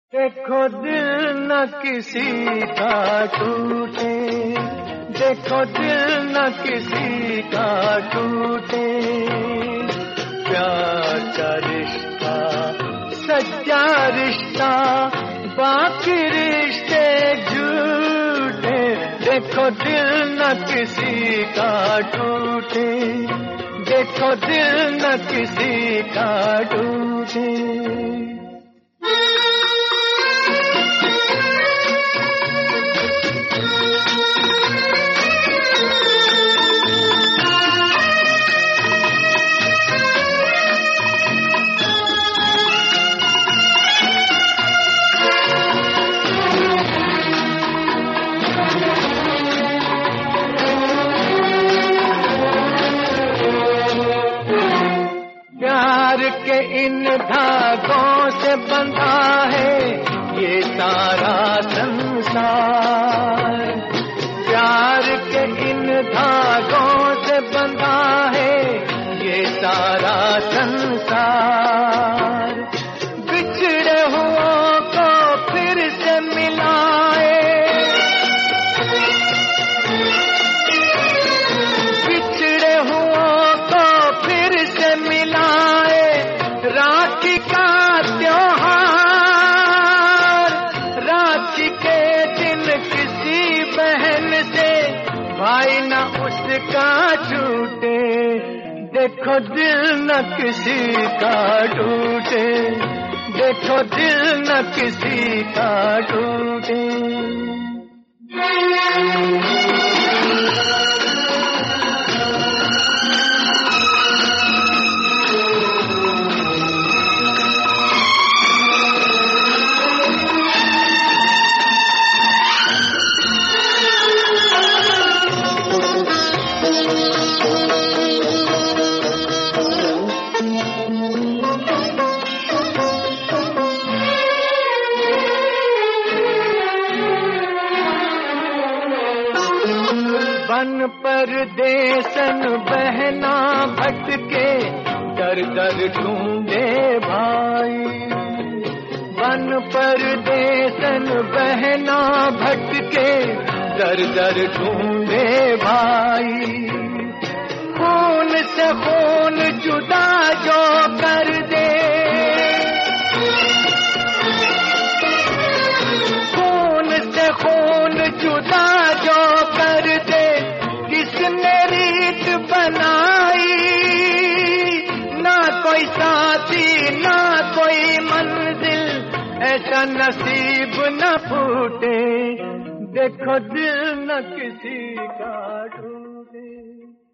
देखो दिल न किसी का टूटे, देखो दिल न किसी का टूटे, प्यार का रिश्ता सच्चा रिश्ता, बाकी रिश्ते झूठे। देखो दिल न किसी का टूटे, देखो दिल न किसी का टूटे। प्यार के इन धागों से बंधा है ये सारा संसार, प्यार के इन धागों से बंधा है ये सारा संसार। बिछड़े हुओं को फिर से मिलाए, बिछड़े हुओं को फिर से मिलाए, राखी का त्योहार, राखी के दिन किसी बहन से भाई न उसका छूटे। देखो दिल न किसी का टूटे, देखो दिल न किसी का टूटे। बन परदेसन बहना भटके, दर दर ढूंढे भाई, बन परदेसन बहना भटके, दर दर ढूंढे भाई। खून से खून जुदा जो कर दे, खून से खून जुदा जो कर दे, किसने रीत बनाई, ना कोई साथी ना कोई मंजिल, ऐसा नसीब न फूटे। देखो दिल न किसी का टूटे।